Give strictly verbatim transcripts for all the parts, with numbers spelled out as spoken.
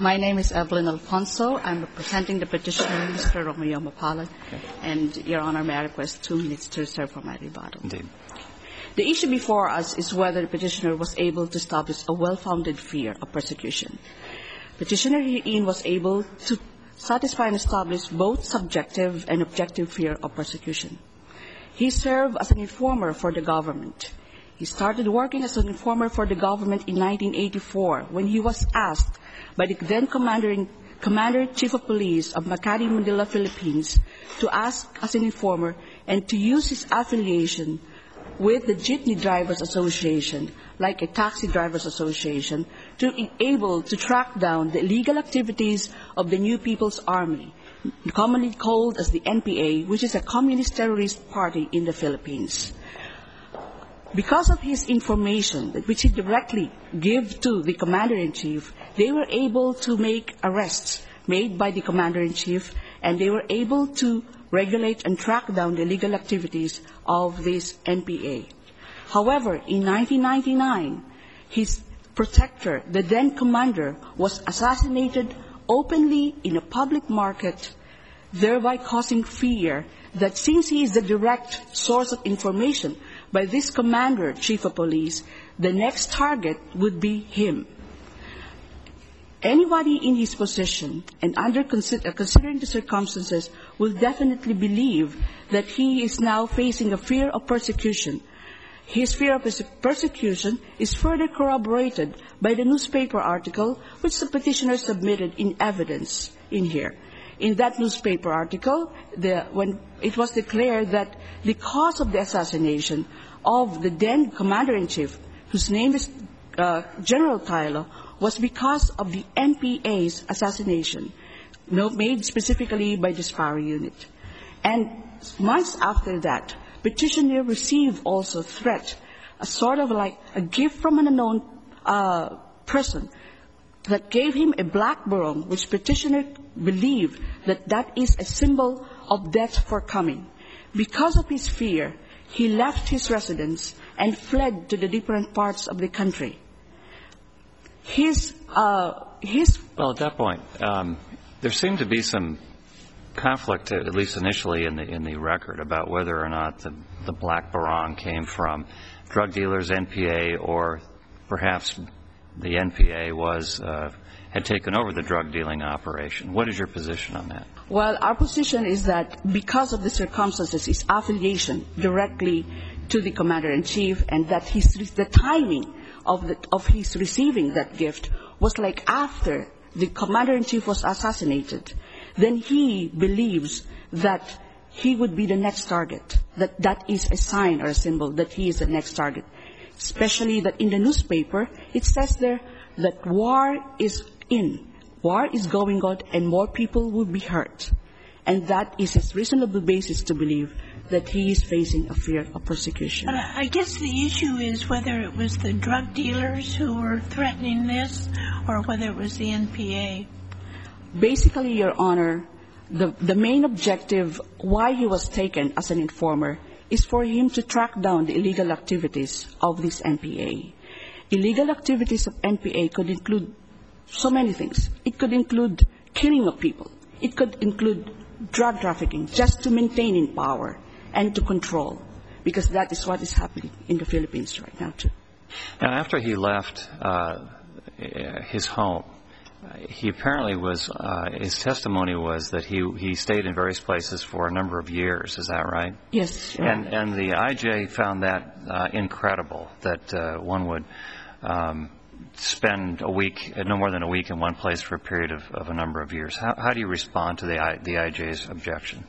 My name is Evelyn Alfonso. I'm representing the petitioner, Mister Romeo Mapalad. Okay. And, Your Honor, may I request two minutes to reserve for my rebuttal? Indeed. The issue before us is whether the petitioner was able to establish a well-founded fear of persecution. Petitioner herein was able to satisfy and establish both subjective and objective fear of persecution. He served as an informer for the government. He started working as an informer for the government in nineteen eighty-four when he was asked by the then commander, commander chief of police of Makati, Manila, Philippines, to ask as an informer and to use his affiliation with the Jeepney Drivers Association, like a taxi drivers association, to be able to track down the illegal activities of the New People's Army, commonly called as the N P A, which is a communist terrorist party in the Philippines. Because of his information, which he directly gave to the Commander-in-Chief, they were able to make arrests made by the Commander-in-Chief, and they were able to regulate and track down the illegal activities of this N P A. However, in nineteen ninety-nine, his protector, the then commander, was assassinated openly in a public market, thereby causing fear that since he is the direct source of information by this commander, chief of police, the next target would be him. Anybody in his position and under consider, considering the circumstances will definitely believe that he is now facing a fear of persecution. His fear of persecution is further corroborated by the newspaper article which the petitioner submitted in evidence in here. In that newspaper article, the, when it was declared that the cause of the assassination of the then Commander-in-Chief, whose name is uh, General Tylo, was because of the N P A's assassination, made specifically by the Sparrow Unit. And months after that, petitioner received also threat, a sort of like a gift from an unknown uh, person that gave him a black barong, which petitioner believed that that is a symbol of death forthcoming. Because of his fear, he left his residence and fled to the different parts of the country. His, uh, his. Well, at that point, um, there seemed to be some conflict, at least initially, in the in the record about whether or not the the black barong came from drug dealers, N P A, or perhaps the N P A was uh, had taken over the drug dealing operation. What is your position on that? Well, our position is that because of the circumstances, his affiliation directly to the Commander-in-Chief, and that his, the timing of, the, of his receiving that gift was like after the Commander-in-Chief was assassinated, then he believes that he would be the next target, that that is a sign or a symbol that he is the next target. Especially that in the newspaper, it says there that war is in, war is going on, and more people will be hurt. And that is his reasonable basis to believe that he is facing a fear of persecution. But I guess the issue is whether it was the drug dealers who were threatening this or whether it was the N P A. Basically, Your Honor, the, the main objective why he was taken as an informer is for him to track down the illegal activities of this N P A. Illegal activities of N P A could include so many things. It could include killing of people. It could include drug trafficking, just to maintain in power and to control, because that is what is happening in the Philippines right now, too. Now, after he left uh, his home, he apparently was, uh, his testimony was that he he stayed in various places for a number of years. Is that right? Yes. And and the I J found that uh, incredible, that uh, one would um, spend a week, no more than a week in one place for a period of, of a number of years. How, how do you respond to the I, the I J's objection?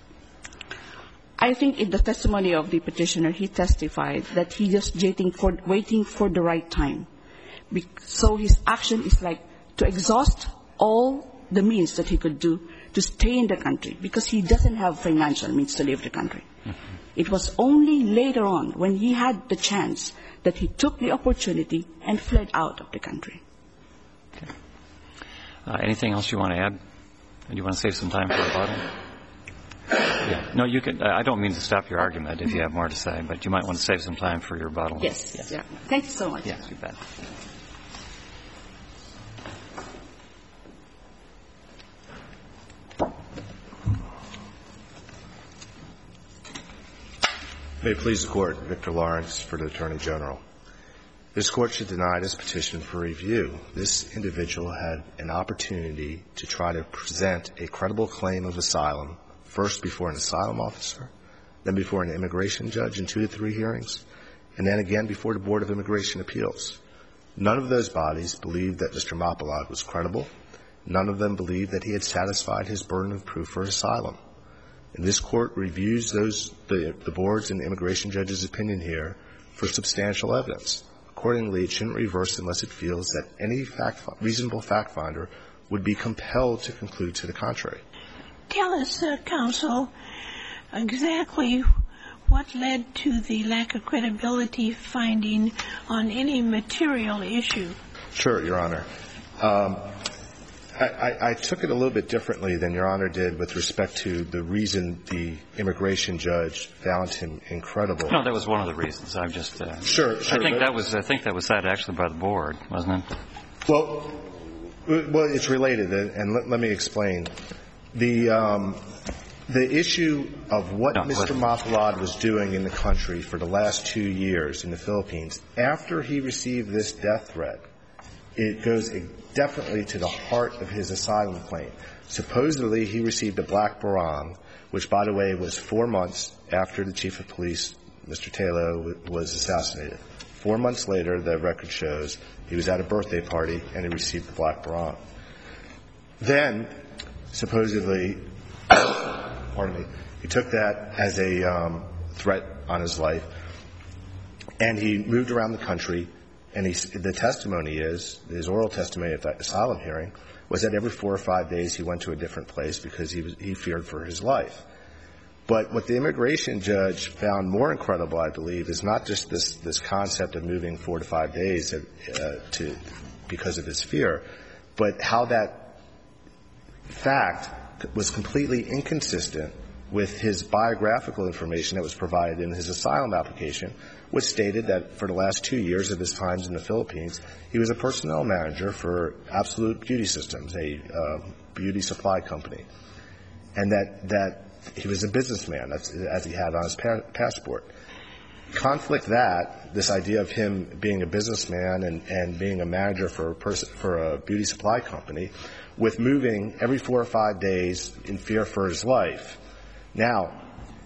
I think in the testimony of the petitioner, he testified that he just waiting for, waiting for the right time. Be- so his action is like to exhaust all the means that he could do to stay in the country, because he doesn't have financial means to leave the country. Mm-hmm. It was only later on, when he had the chance, that he took the opportunity and fled out of the country. Okay. Uh, anything else you want to add? Do you want to save some time for rebuttal? Yeah. No, you can. Uh, I don't mean to stop your argument if you have more to say, but you might want to save some time for your rebuttal. Yes. yes. Yeah. Thank you so much. Yes, you bet. May it please the Court, Victor Lawrence for the Attorney General. This Court should deny this petition for review. This individual had an opportunity to try to present a credible claim of asylum, first before an asylum officer, then before an immigration judge in two to three hearings, and then again before the Board of Immigration Appeals. None of those bodies believed that Mister Mapalad was credible. None of them believed that he had satisfied his burden of proof for asylum. And this Court reviews those, the, the Board's and the immigration judge's opinion here for substantial evidence. Accordingly, it shouldn't reverse unless it feels that any fact, reasonable fact finder would be compelled to conclude to the contrary. Tell us, uh, counsel, exactly what led to the lack of credibility finding on any material issue. Sure, Your Honor. Um, I, I, I took it a little bit differently than Your Honor did with respect to the reason the immigration judge found him incredible. No, that was one of the reasons. I'm just. Uh, sure, sure. I think that was. I think that was said actually by the board, wasn't it? Well, well, it's related, and let, let me explain. The um, the issue of what no, Mister Mapalad was doing in the country for the last two years in the Philippines after he received this death threat, it goes definitely to the heart of his asylum claim. Supposedly, he received a black barong, which, by the way, was four months after the chief of police, Mister Taylor, was assassinated. Four months later, the record shows, he was at a birthday party and he received the black barong. Then, supposedly, pardon me, he took that as a um, threat on his life, and he moved around the country. And he, the testimony is, his oral testimony at that asylum hearing, was that every four or five days he went to a different place because he was, he feared for his life. But what the immigration judge found more incredible, I believe, is not just this, this concept of moving four to five days uh, to, because of his fear, but how that fact was completely inconsistent with his biographical information that was provided in his asylum application, which stated that for the last two years of his times in the Philippines, he was a personnel manager for Absolute Beauty Systems, a uh, beauty supply company, and that, that he was a businessman, that's, as he had on his pa- passport. Conflict that, this idea of him being a businessman and, and being a manager for a, pers- for a beauty supply company, with moving every four or five days in fear for his life. Now,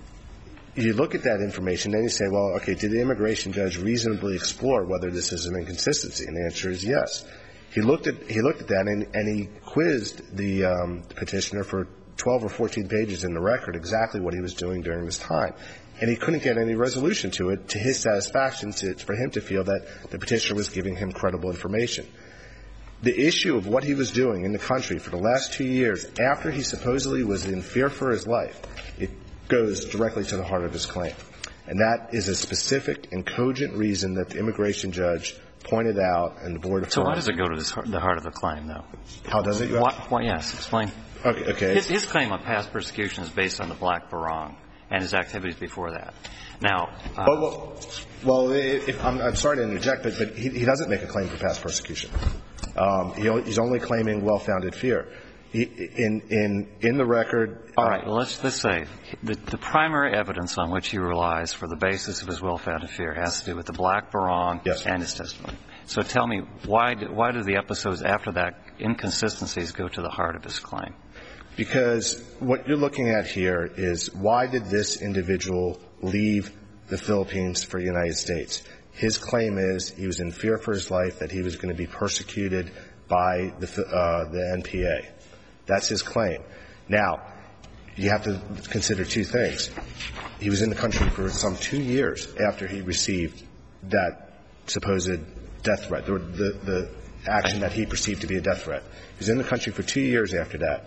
you look at that information, then you say, well, okay, did the immigration judge reasonably explore whether this is an inconsistency? And the answer is yes. He looked at he looked at that and, and he quizzed the um, petitioner for twelve or fourteen pages in the record exactly what he was doing during this time. And he couldn't get any resolution to it to his satisfaction to, for him to feel that the petitioner was giving him credible information. The issue of what he was doing in the country for the last two years after he supposedly was in fear for his life, it goes directly to the heart of his claim. And that is a specific and cogent reason that the immigration judge pointed out and the board affirmed. So why does it go to this, the heart of the claim, though? How does it? Why, why, yes, explain. Okay. okay. His, his claim of past persecution is based on the black barong and his activities before that. Now, uh, well, well, well if, I'm, I'm sorry to interject, but, but he, he doesn't make a claim for past persecution. Um, he, he's only claiming well-founded fear. He, in, in, in the record. All right. Well, let's, let's say the, the primary evidence on which he relies for the basis of his well-founded fear has to do with the black barong yes. and his testimony. So tell me, why do, why do the episodes after that inconsistencies go to the heart of his claim? Because what you're looking at here is why did this individual leave the Philippines for the United States? His claim is he was in fear for his life, that he was going to be persecuted by the, uh, the N P A. That's his claim. Now, you have to consider two things. He was in the country for some two years after he received that supposed death threat, the, the, the action that he perceived to be a death threat. He was in the country for two years after that.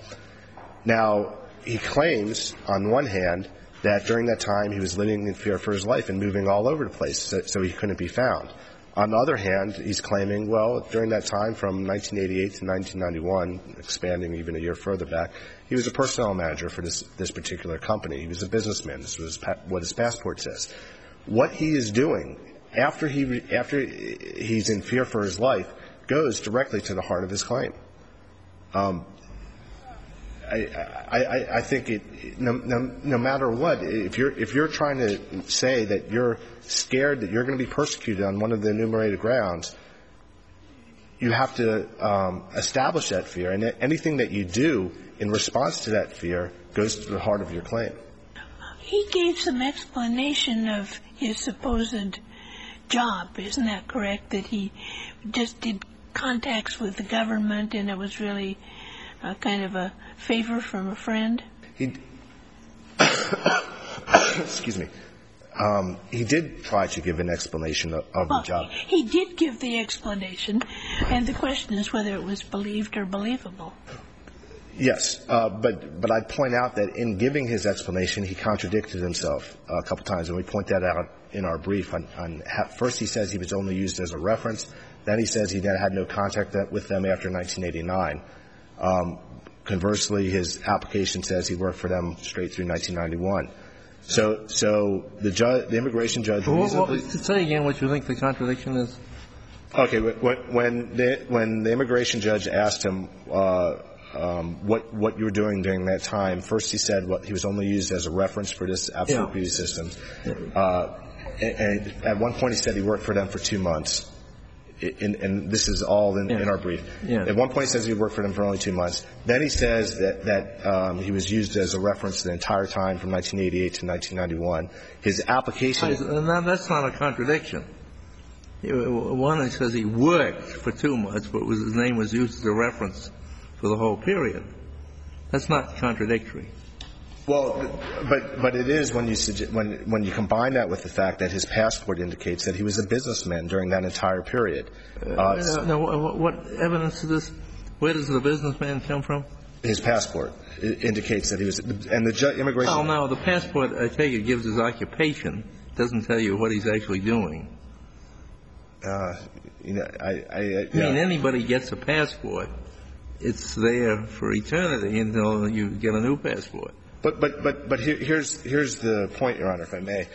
Now, he claims, on one hand, that during that time he was living in fear for his life and moving all over the place, so, so he couldn't be found. On the other hand, he's claiming, well, during that time from nineteen eighty-eight to nineteen ninety-one, expanding even a year further back, he was a personnel manager for this, this particular company. He was a businessman. This was what his passport says. What he is doing after he after he's in fear for his life goes directly to the heart of his claim. Um, I, I, I think it, no, no, no matter what, if you're, if you're trying to say that you're scared that you're going to be persecuted on one of the enumerated grounds, you have to um, establish that fear. And anything that you do in response to that fear goes to the heart of your claim. He gave some explanation of his supposed job. Isn't that correct? That he just did contacts with the government and it was really a kind of a favor from a friend? He, excuse me. Um, he did try to give an explanation of, of well, the job. He did give the explanation, and the question is whether it was believed or believable. Yes, uh, but but I'd point out that in giving his explanation, he contradicted himself a couple times, and we point that out in our brief. On, on first, he says he was only used as a reference. Then he says he had no contact with them after nineteen eighty-nine. Um, conversely, his application says he worked for them straight through nineteen ninety-one. So, so the judge, the immigration judge. Well, reasonably, well, say again what you think the contradiction is. Okay, when when the, when the immigration judge asked him uh, um, what what you were doing during that time, first he said what he was only used as a reference for this absolute yeah. beauty system. Uh, and, and at one point he said he worked for them for two months. In, and this is all in, yeah. in our brief. Yeah. At one point he says he worked for them for only two months. Then he says that, that um, he was used as a reference the entire time from nineteen eighty-eight to nineteen ninety-one. His application... Now, that's not a contradiction. One, it says he worked for two months, but was, his name was used as a reference for the whole period. That's not contradictory. Well, but but it is when you suggest, when when you combine that with the fact that his passport indicates that he was a businessman during that entire period. Uh, uh, now, what, what evidence is this? Where does the businessman come from? His passport indicates that he was, and the ju- immigration. Oh no, the passport I take it gives his occupation. It doesn't tell you what he's actually doing. Uh, you know, I, I, I, yeah. I mean, anybody gets a passport, it's there for eternity until you get a new passport. But but but but here, here's here's the point, Your Honor, if I may.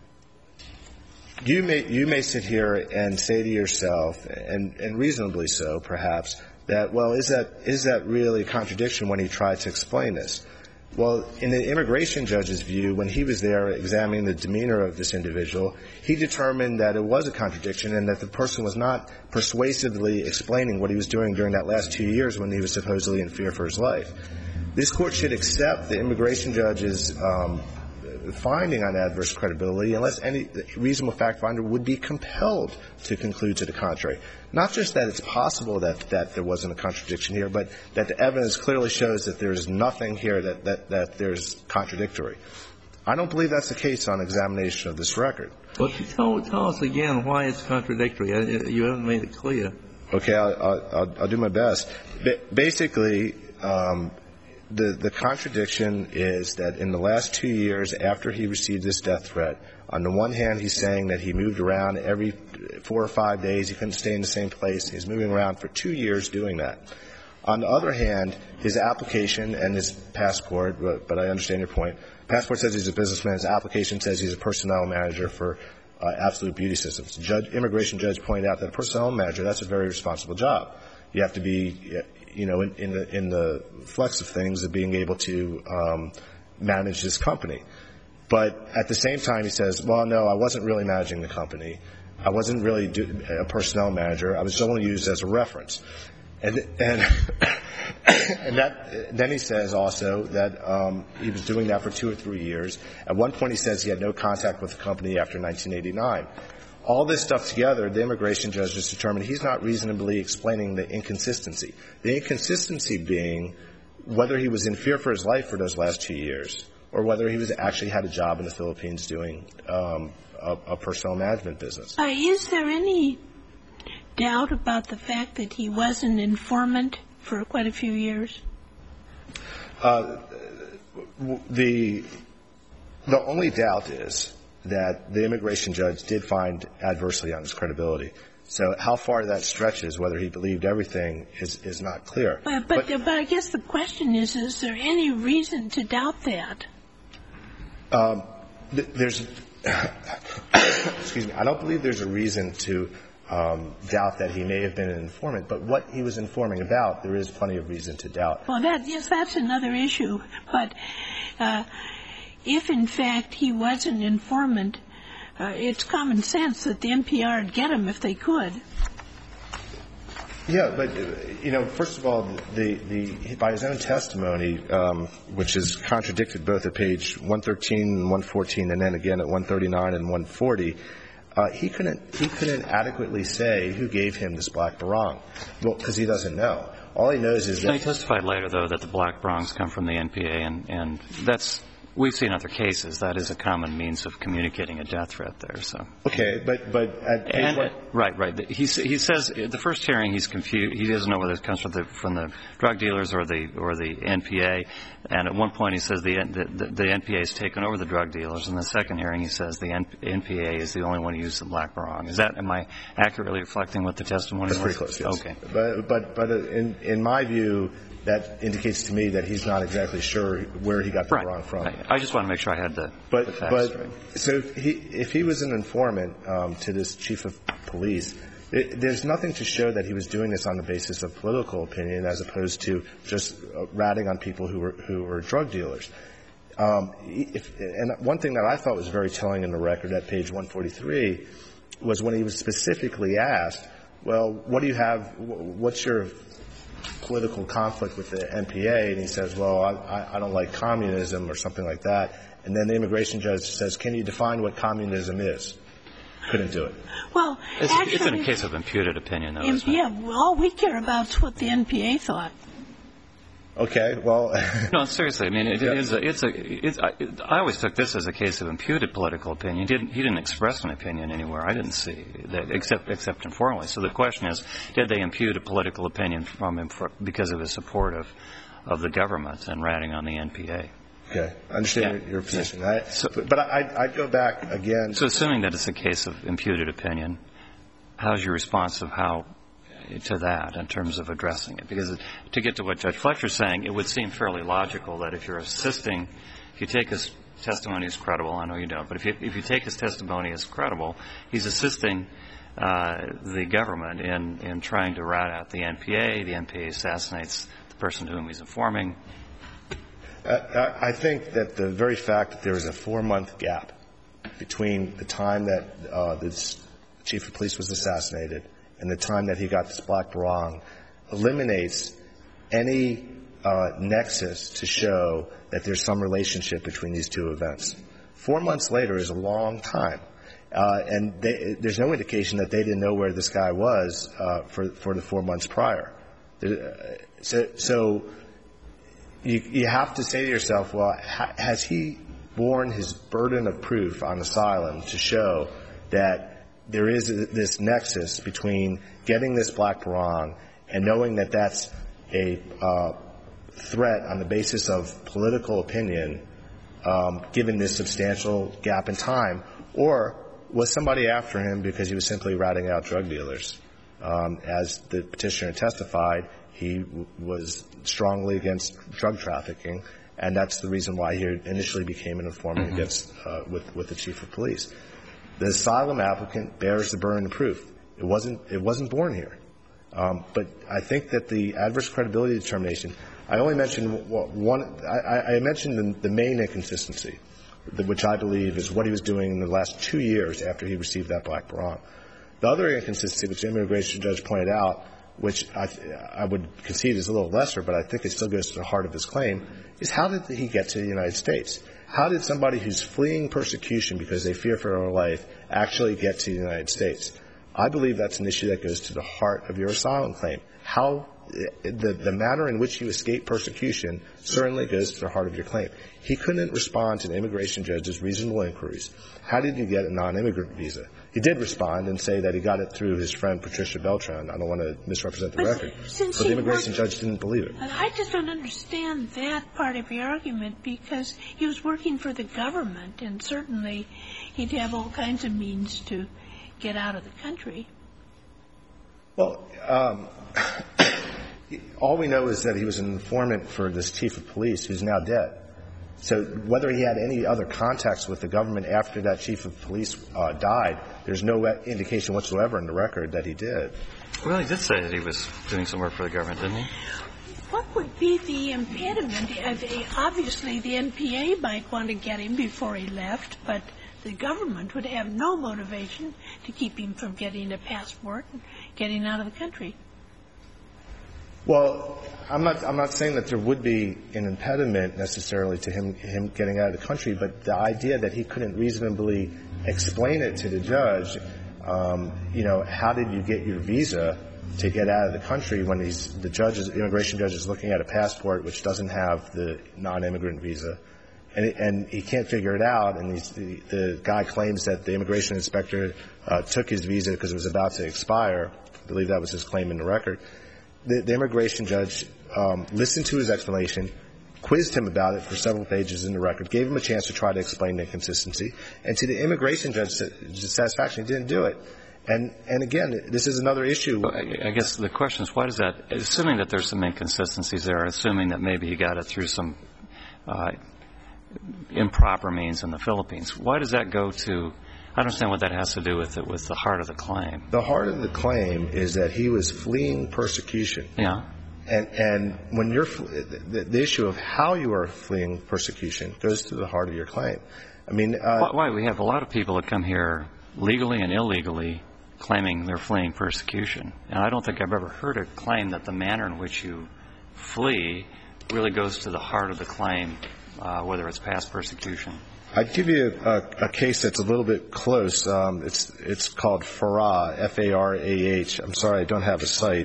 You may you may sit here and say to yourself, and, and reasonably so, perhaps, that well, is that is that really a contradiction when he tried to explain this? Well, in the immigration judge's view, when he was there examining the demeanor of this individual, he determined that it was a contradiction and that the person was not persuasively explaining what he was doing during that last two years when he was supposedly in fear for his life. This Court should accept the immigration judge's um, finding on adverse credibility unless any reasonable fact finder would be compelled to conclude to the contrary. Not just that it's possible that, that there wasn't a contradiction here, but that the evidence clearly shows that there's nothing here that, that, that there's contradictory. I don't believe that's the case on examination of this record. But tell, tell us again why it's contradictory. You haven't made it clear. Okay, I'll, I'll, I'll do my best. Ba- basically, um, The, the contradiction is that in the last two years after he received this death threat, on the one hand, he's saying that he moved around every four or five days. He couldn't stay in the same place. He's moving around for two years doing that. On the other hand, his application and his passport, but, but I understand your point, passport says he's a businessman. His application says he's a personnel manager for uh, Absolute Beauty Systems. The judge, immigration judge pointed out that a personnel manager, that's a very responsible job. You have to be, you know, in, in the in the flex of things of being able to um, manage this company. But at the same time, he says, well, no, I wasn't really managing the company. I wasn't really do, a personnel manager. I was only used as a reference. And and and that then he says also that um, he was doing that for two or three years. At one point, he says he had no contact with the company after nineteen eighty-nine. All this stuff together, the immigration judge has determined he's not reasonably explaining the inconsistency. The inconsistency being whether he was in fear for his life for those last two years or whether he was actually had a job in the Philippines doing um, a, a personnel management business. Uh, is there any doubt about the fact that he was an informant for quite a few years? Uh, the the only doubt is that the immigration judge did find adversely on his credibility. So how far that stretches, whether he believed everything, is, is not clear. Uh, but, but, but I guess the question is, is there any reason to doubt that? Um, th- there's, excuse me, I don't believe there's a reason to um, doubt that he may have been an informant. But what he was informing about, there is plenty of reason to doubt. Well, that, yes, that's another issue. But uh, if, in fact, he was an informant, uh, it's common sense that the N P R would get him if they could. Yeah, but, you know, first of all, the, the, by his own testimony, um, which is contradicted both at page one thirteen and one fourteen and then again at one thirty-nine and one forty, uh, he couldn't, he couldn't adequately say who gave him this black barong. Well, because he doesn't know. All he knows is that... He testified later, though, that the black barongs come from the N P A, and, and that's... We've seen other cases. That is a common means of communicating a death threat there. So okay, but but at page and, one... right, right. He he says at the first hearing he's confused. He doesn't know whether it comes from the from the drug dealers or the or the N P A. And at one point he says the the, the N P A has taken over the drug dealers. In the second hearing he says the N P A is the only one who used the black barong. Is that am I accurately reflecting what the testimony was? That's pretty close. Yes. Okay. But but but in in my view, that indicates to me that he's not exactly sure where he got the right. barong from. Right. I just want to make sure I had the, but, the facts but, straight. So if he, if he was an informant um, to this chief of police, it, there's nothing to show that he was doing this on the basis of political opinion as opposed to just uh, ratting on people who were, who were drug dealers. Um, if, and one thing that I thought was very telling in the record at page one forty-three was when he was specifically asked, well, what do you have, what's your political conflict with the N P A, and he says, well, I, I don't like communism or something like that. And then the immigration judge says, can you define what communism is? Couldn't do it. Well, it's, actually, it's in a case of imputed opinion, though, isn't yeah, it? all we care about is what the N P A thought. Okay, well... no, seriously, I mean, it, yeah. it is a, it's a, it's, I, it, I always took this as a case of imputed political opinion. He didn't, he didn't express an opinion anywhere. I didn't see that, except, except informally. So the question is, did they impute a political opinion from him for, because of his support of, of the government and ratting on the N P A? Okay, I understand yeah. your position. Yeah. I, so, but I, I'd go back again... So assuming that it's a case of imputed opinion, how's your response of how... to that in terms of addressing it? Because to get to what Judge Fletcher's saying, it would seem fairly logical that if you're assisting, if you take his testimony as credible, I know you don't, but if you, if you take his testimony as credible, he's assisting uh, the government in, in trying to rat out the N P A. The N P A assassinates the person to whom he's informing. Uh, I think that the very fact that there was a four-month gap between the time that uh, the chief of police was assassinated and the time that he got this black barong eliminates any uh, nexus to show that there's some relationship between these two events. Four months later is a long time, uh, and they, there's no indication that they didn't know where this guy was uh, for for the four months prior. So, so you, you have to say to yourself, well, ha- has he borne his burden of proof on asylum to show that there is this nexus between getting this black barong and knowing that that's a uh, threat on the basis of political opinion, um, given this substantial gap in time, or was somebody after him because he was simply ratting out drug dealers? Um, as the petitioner testified, he w- was strongly against drug trafficking, and that's the reason why he initially became an informant mm-hmm. against uh, with, with the chief of police. The asylum applicant bears the burden of proof. It wasn't, it wasn't born here. Um, but I think that the adverse credibility determination, I only mentioned one, I, I mentioned the, the main inconsistency, which I believe is what he was doing in the last two years after he received that black barong. The other inconsistency, which the immigration judge pointed out, which I, I would concede is a little lesser, but I think it still goes to the heart of his claim, is how did he get to the United States? How did somebody who's fleeing persecution because they fear for their life actually get to the United States? I believe that's an issue that goes to the heart of your asylum claim. How the, the manner in which you escape persecution certainly goes to the heart of your claim. He couldn't respond to the immigration judge's reasonable inquiries. How did you get a non-immigrant visa? He did respond and say that he got it through his friend Patricia Beltran. I don't want to misrepresent the but record. But the immigration judge didn't believe it. I just don't understand that part of your argument, because he was working for the government, and certainly he'd have all kinds of means to get out of the country. Well, um, all we know is that he was an informant for this chief of police who's now dead. So whether he had any other contacts with the government after that chief of police uh, died, there's no indication whatsoever in the record that he did. Well, he did say that he was doing some work for the government, didn't he? What would be the impediment? Obviously, the N P A might want to get him before he left, but the government would have no motivation to keep him from getting a passport and getting out of the country. Well, I'm not, I'm not saying that there would be an impediment necessarily to him, him getting out of the country, but the idea that he couldn't reasonably explain it to the judge, um, you know, how did you get your visa to get out of the country when he's, the judge is, immigration judge is looking at a passport which doesn't have the non-immigrant visa, and, it, and he can't figure it out, and he's, the, the guy claims that the immigration inspector uh, took his visa because it was about to expire. I believe that was his claim in the record. The, the immigration judge um, listened to his explanation, quizzed him about it for several pages in the record, gave him a chance to try to explain the inconsistency, and to the immigration judge's satisfaction, he didn't do it. And, and again, this is another issue. Well, I, I guess the question is, why does that, assuming that there's some inconsistencies there, assuming that maybe he got it through some uh, improper means in the Philippines, why does that go to, I don't understand what that has to do with it, with the heart of the claim. The heart of the claim is that he was fleeing persecution. Yeah. And, and when you're, the, the issue of how you are fleeing persecution goes to the heart of your claim. I mean, uh, why, why? We have a lot of people that come here legally and illegally claiming they're fleeing persecution. And I don't think I've ever heard a claim that the manner in which you flee really goes to the heart of the claim, uh, whether it's past persecution. I'd give you a, a case that's a little bit close. Um, it's it's called Farah, F A R A H. I'm sorry, I don't have a site.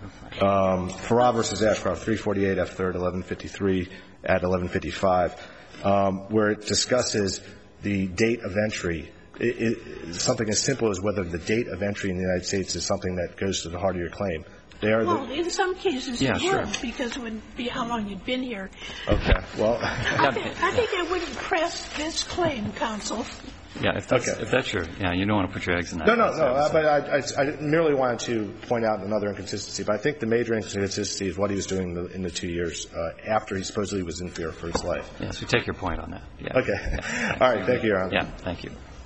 Um, Farah versus Ashcroft, three forty-eight F third, eleven fifty-three at eleven fifty-five, um, where it discusses the date of entry. It, it, something as simple as whether the date of entry in the United States is something that goes to the heart of your claim. They are well, the, in some cases yeah, it sure. would, because it would be how long you'd been here. Okay, well. I, think, I think I wouldn't press this claim, counsel. Yeah, if that's, okay. if that's your, yeah, you don't want to put your eggs in that. No, no, no, uh, but I, I, I merely wanted to point out another inconsistency. But I think the major inconsistency is what he was doing in the, in the two years uh, after he supposedly was in fear for his life. Yes, we take your point on that. Yeah. Okay. Yeah. All right, thank you, Your Honor. Yeah, thank you.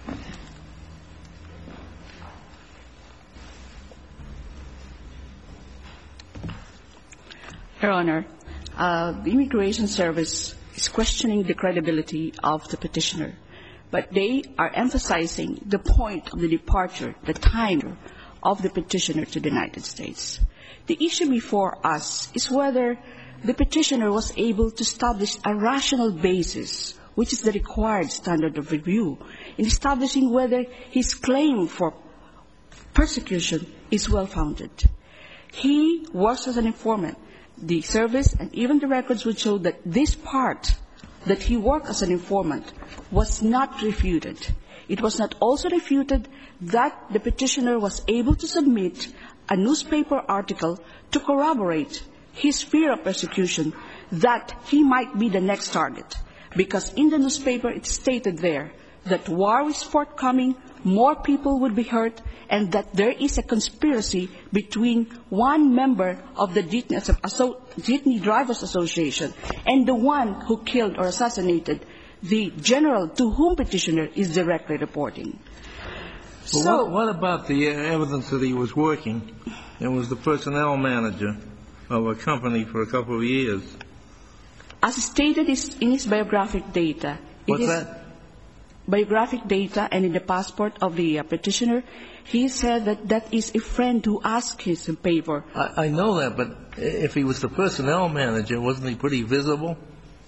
Your Honor, uh, the Immigration Service is questioning the credibility of the petitioner, but they are emphasizing the point of the departure, the time of the petitioner to the United States. The issue before us is whether the petitioner was able to establish a rational basis, which is the required standard of review, in establishing whether his claim for persecution is well-founded. He works as an informant. The service and even the records would show that this part, that he worked as an informant, was not refuted. It was not also refuted that the petitioner was able to submit a newspaper article to corroborate his fear of persecution, that he might be the next target. Because in the newspaper it stated there that war is forthcoming, more people would be hurt, and that there is a conspiracy between one member of the Jeepney Drivers Association and the one who killed or assassinated the general to whom petitioner is directly reporting. Well, so, what, what about the evidence that he was working and was the personnel manager of a company for a couple of years? As stated in his biographic data, What's it is that? biographic data, and in the passport of the uh, petitioner, he said that that is a friend who asked him in favor. I, I know that, but if he was the personnel manager, wasn't he pretty visible?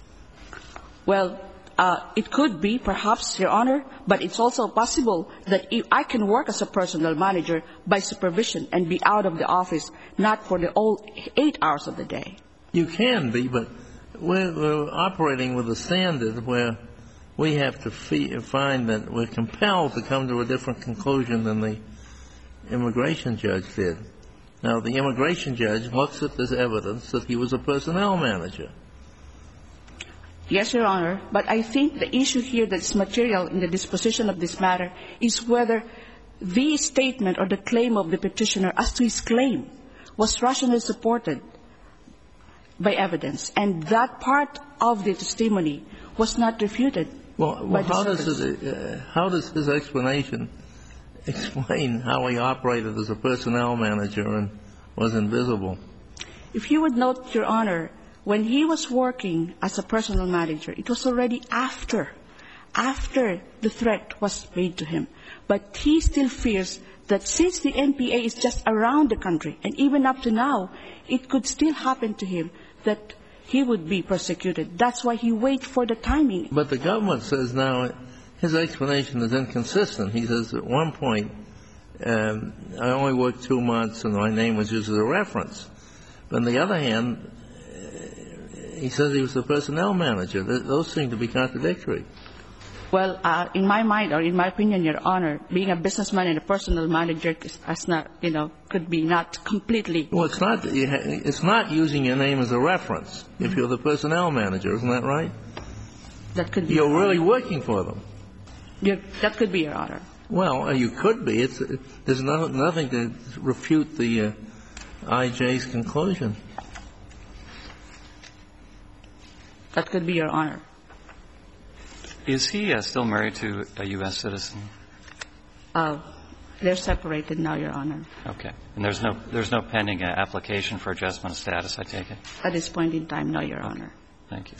Well, uh, it could be, perhaps, Your Honor, but it's also possible that if I can work as a personnel manager by supervision and be out of the office, not for the whole eight hours of the day. You can be, but we're, we're operating with a standard where we have to fee- find that we're compelled to come to a different conclusion than the immigration judge did. Now, the immigration judge looks at this evidence that he was a personnel manager. Yes, Your Honor, but I think the issue here that's material in the disposition of this matter is whether the statement or the claim of the petitioner as to his claim was rationally supported by evidence. And that part of the testimony was not refuted. Well, well by the how does service. it, uh, how does his explanation explain how he operated as a personnel manager and was invisible? If you would note, Your Honor, when he was working as a personnel manager, it was already after, after the threat was made to him. But he still fears that since the N P A is just around the country, and even up to now, it could still happen to him that he would be persecuted. That's why he waits for the timing. But the government says now his explanation is inconsistent. He says at one point, um, I only worked two months and my name was used as a reference. But on the other hand, he says he was the personnel manager. Those seem to be contradictory. Well, uh, in my mind, or in my opinion, Your Honor, being a businessman and a personal manager is not, you know, could be not completely. Well, it's not. It's not using your name as a reference if you're the personnel manager, isn't that right? That could be. You're really working for them. You're, that could be, Your Honor. Well, you could be. It's, there's no, nothing to refute the uh, I J's conclusion. That could be, Your Honor. Is he uh, still married to a U S citizen? Uh, they're separated now, Your Honor. Okay. And there's no there's no pending uh, application for adjustment of status, I take it? At this point in time, no, Your Honor. Thank you.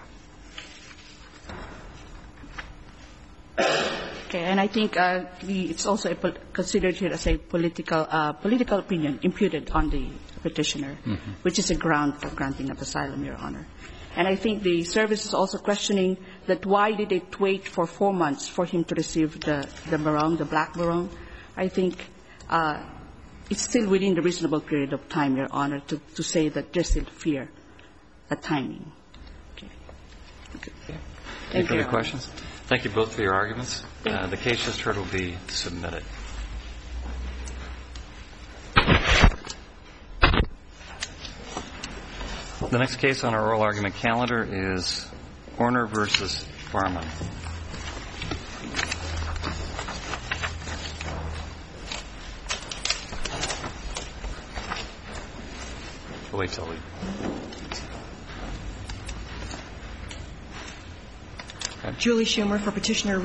Okay, and I think uh, the, it's also a pol- considered here as a political uh, political opinion imputed on the petitioner, mm-hmm. which is a ground for granting of asylum, Your Honor. And I think the service is also questioning that why did it wait for four months for him to receive the, the barong, the black barong. I think uh, it's still within the reasonable period of time, Your Honor, to, to say that there's still fear at timing. Okay. Okay. Any Thank further you, questions? Thank you both for your arguments. Uh, the case just heard will be submitted. The next case on our oral argument calendar is Orner versus Farman. We'll wait till we. Julie Schumer for petitioner.